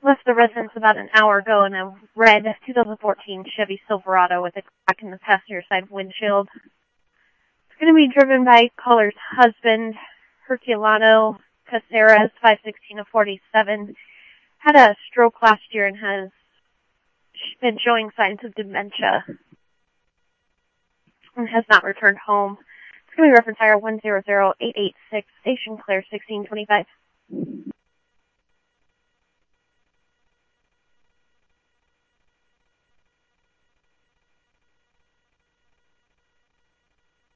Left the residence about an hour ago in a red 2014 Chevy Silverado with a crack in the passenger side windshield. It's going to be driven by caller's husband, Herculano Caceres, 516 of 47. Had a stroke last year and has been showing signs of dementia and has not returned home. It's going to be reference hire 100886, Station Claire 1625.